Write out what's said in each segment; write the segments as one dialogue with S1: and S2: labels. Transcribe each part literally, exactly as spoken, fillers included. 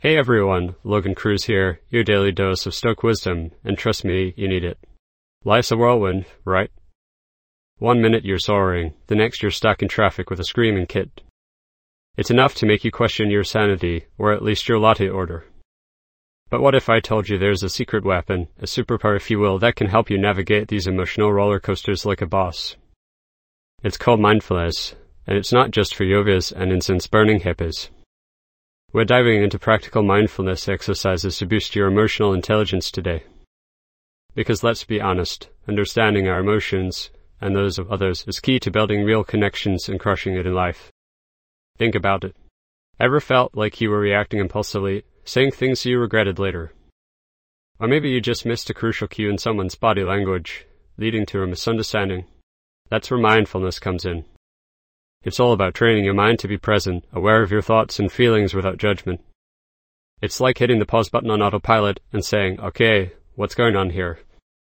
S1: Hey everyone, Logan Cruz here, your daily dose of Stoic wisdom, and trust me, you need it. Life's a whirlwind, right? One minute you're soaring, the next you're stuck in traffic with a screaming kid. It's enough to make you question your sanity, or at least your latte order. But what if I told you there's a secret weapon, a superpower if you will, that can help you navigate these emotional roller coasters like a boss? It's called mindfulness, and it's not just for yogas and incense-burning hippies. We're diving into practical mindfulness exercises to boost your emotional intelligence today. Because let's be honest, understanding our emotions and those of others is key to building real connections and crushing it in life. Think about it. Ever felt like you were reacting impulsively, saying things you regretted later? Or maybe you just missed a crucial cue in someone's body language, leading to a misunderstanding. That's where mindfulness comes in. It's all about training your mind to be present, aware of your thoughts and feelings without judgment. It's like hitting the pause button on autopilot and saying, okay, what's going on here?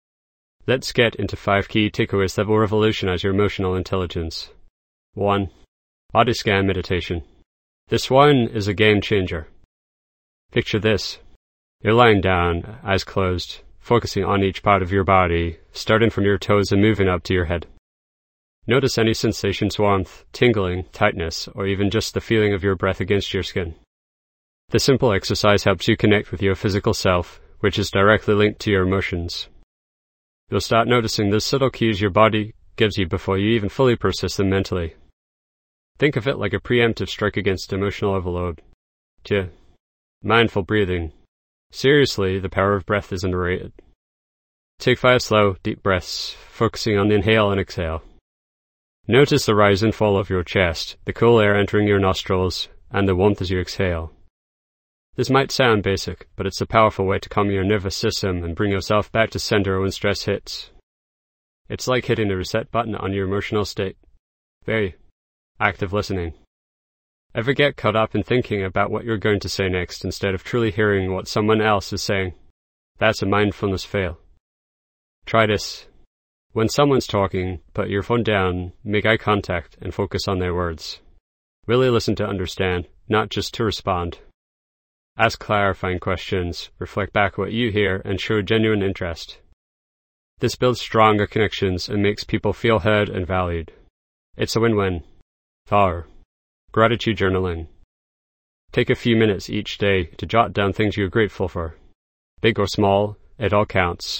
S1: Let's get into five key takeaways that will revolutionize your emotional intelligence. one. Body scan meditation. This one is a game changer. Picture this. You're lying down, eyes closed, focusing on each part of your body, starting from your toes and moving up to your head. Notice any sensations, warmth, tingling, tightness, or even just the feeling of your breath against your skin. This simple exercise helps you connect with your physical self, which is directly linked to your emotions. You'll start noticing the subtle cues your body gives you before you even fully process them mentally. Think of it like a preemptive strike against emotional overload. Tja, mindful breathing. Seriously, the power of breath is underrated. Take five slow, deep breaths, focusing on inhale and exhale. Notice the rise and fall of your chest, the cool air entering your nostrils, and the warmth as you exhale. This might sound basic, but it's a powerful way to calm your nervous system and bring yourself back to center when stress hits. It's like hitting the reset button on your emotional state. Very active listening. Ever get caught up in thinking about what you're going to say next instead of truly hearing what someone else is saying? That's a mindfulness fail. Try this. When someone's talking, put your phone down, make eye contact, and focus on their words. Really listen to understand, not just to respond. Ask clarifying questions, reflect back what you hear, and show genuine interest. This builds stronger connections and makes people feel heard and valued. It's a win-win. four. Gratitude journaling. Take a few minutes each day to jot down things you're grateful for. Big or small, it all counts.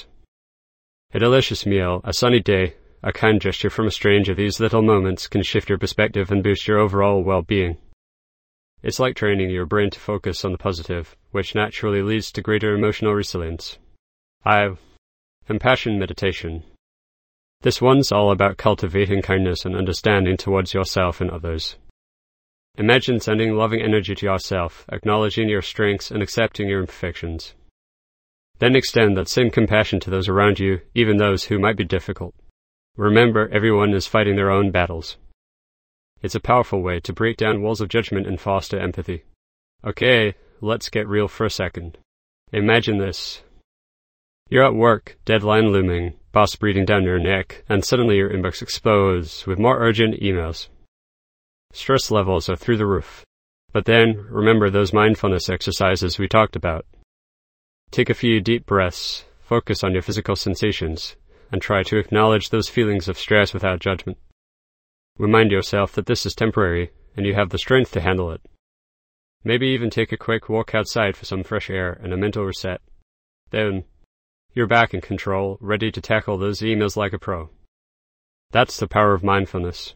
S1: A delicious meal, a sunny day, a kind gesture from a stranger, these little moments can shift your perspective and boost your overall well-being. It's like training your brain to focus on the positive, which naturally leads to greater emotional resilience. five. Compassion meditation. This one's all about cultivating kindness and understanding towards yourself and others. Imagine sending loving energy to yourself, acknowledging your strengths and accepting your imperfections. Then extend that same compassion to those around you, even those who might be difficult. Remember, everyone is fighting their own battles. It's a powerful way to break down walls of judgment and foster empathy. Okay, let's get real for a second. Imagine this. You're at work, deadline looming, boss breathing down your neck, and suddenly your inbox explodes with more urgent emails. Stress levels are through the roof. But then, remember those mindfulness exercises we talked about. Take a few deep breaths, focus on your physical sensations, and try to acknowledge those feelings of stress without judgment. Remind yourself that this is temporary, and you have the strength to handle it. Maybe even take a quick walk outside for some fresh air and a mental reset. Then, you're back in control, ready to tackle those emails like a pro. That's the power of mindfulness.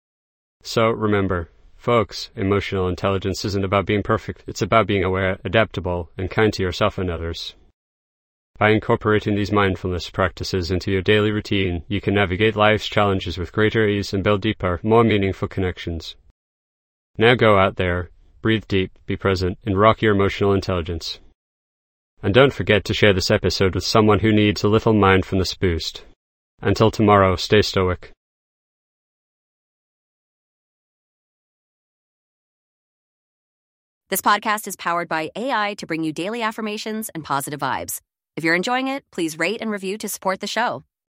S1: So, remember, folks, emotional intelligence isn't about being perfect, it's about being aware, adaptable, and kind to yourself and others. By incorporating these mindfulness practices into your daily routine, you can navigate life's challenges with greater ease and build deeper, more meaningful connections. Now go out there, breathe deep, be present, and rock your emotional intelligence. And don't forget to share this episode with someone who needs a little mindfulness boost. Until tomorrow, stay stoic.
S2: This podcast is powered by A I to bring you daily affirmations and positive vibes. If you're enjoying it, please rate and review to support the show.